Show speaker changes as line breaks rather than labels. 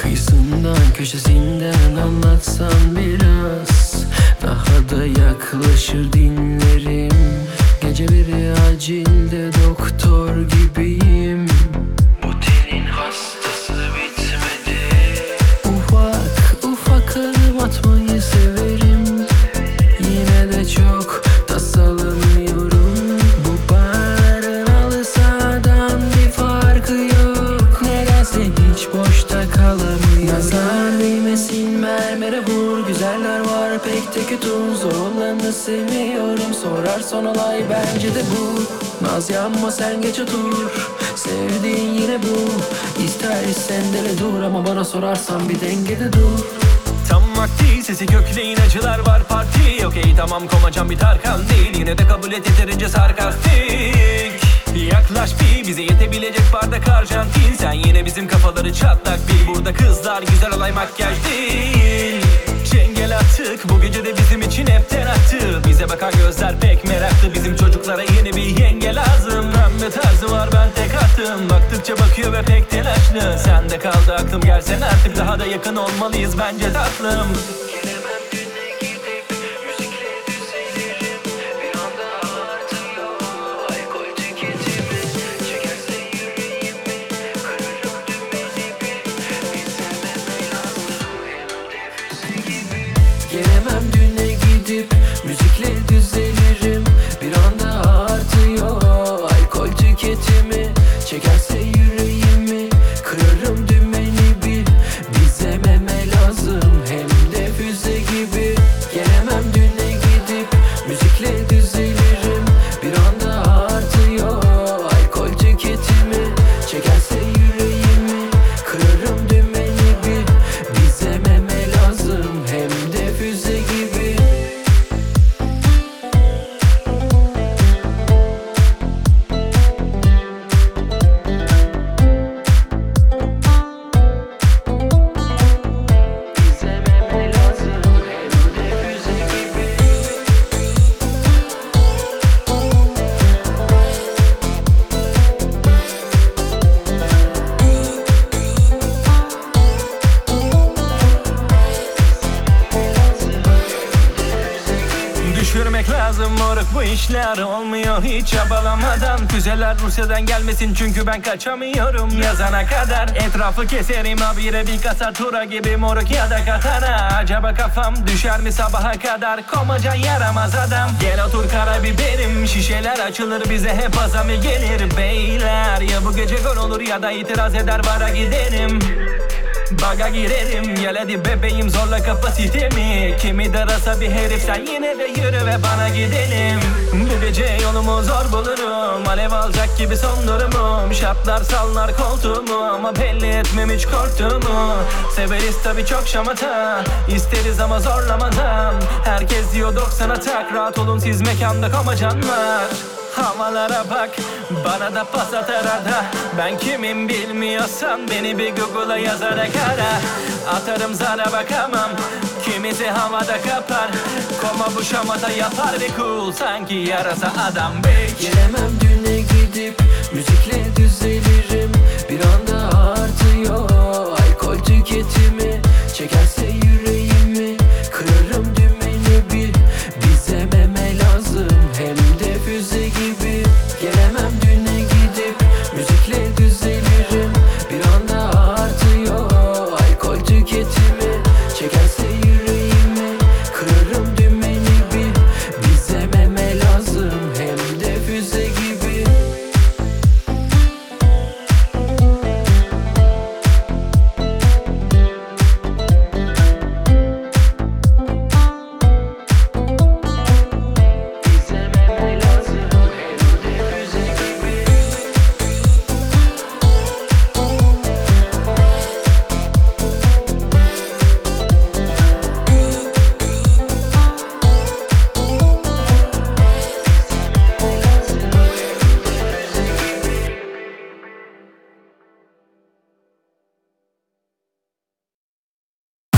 Kıyısından köşesinden anlatsan biraz, daha da yaklaşır dinlerim. Geceleri acilde doktor gibiyim. Bu telin hastası bitmedi. Ufak ufak adım atmayı severim. Yine de çok tasalanıyorum. Bu barın halı sahadan bir farkı yok. Nedense hiç boşta kalamıyorum. Nazar değmesin mermere vur. Güzeller var pek de kötü. Zor olanı seviyorum. Sorarsan olay bence de bu. Naz yanma sen geç otur. Sevdiğin yine bu. İstersen dele dur ama bana sorarsan bir dengede dur.
Tam vakti sesi kökleyin acılar var parti. Okey tamam komacan bir Tarkan değil. Yine de kabul et yeterince sarkastik. Yaklaş bir bize yetebilecek bardak Arjantin. Sen yine bizim kafaları çatlak bil. Burada kızlar güzel olay makyaj değil. Çengel attık bu gece de bizim için hepten attı. Bize bakan gözler pek meraklı. Bizim çocuklara yeni bir yenge lazım. Pembe tarzı var ben tek attım. Baktıkça bakıyor ve pek telaşlı. Sende kaldı aklım gelsen artık. Daha da yakın olmalıyız bence tatlım.
Gelemem düne gidip müzikle düzelirim. Bir anda artıyor alkol tüketimi. Çekerse yüreğimi kırarım dümeni bir. Bilsem lazım hem de füze gibi. Gelemem düne gidip müzikle düzelirim. Bir anda artıyor alkol tüketimi. Çekerse yüreğimi kırarım dümeni bir. Bize meme lazım hem de füze gibi. Gelemem düne gidip müzikle düzelirim. Bir anda artıyor alkol tüketimi. Çekerse yüreğimi kırarım dümeni bir. Bize meme lazım hem de füze gibi. Bize meme lazım hem de füze gibi.
Düşürmek lazım moruk bu işler olmuyor hiç çabalamadan. Füzeler Rusya'dan gelmesin çünkü ben kaçamıyorum yazana kadar. Etrafı keserim habire bir kasa tura gibi moruk ya da katana. Acaba kafam düşer mi sabaha kadar, komacan yaramaz adam. Gel otur karabiberim, şişeler açılır bize hep azami gelir beyler. Ya bu gece gol olur ya da itiraz eder bara giderim. Baga girerim gel hadi bebeğim zorla kapasitemi. Kimi darasa bir herif sen yine de yürü ve bana gidelim. Bu gece yolumu zor bulurum. Alev alacak gibi son durumum. Şartlar sallar koltuğumu ama belli etmem hiç korktuğumu. Severiz tabi çok şamata, isteriz ama zorlamadan. Herkes diyor 90 atak, rahat olun siz mekanda komacanlar. Havalara bak bana da pas atar arada. Ben kimim bilmiyorsan beni bir Google'a yazarak ara. Atarım zara bakamam, kimisi havada kapar. Koma bu şamata yapar bir cool, sanki yarasa adam bitch.
Gelemem düne gidip müzikle düzelirim. Bir anda artıyor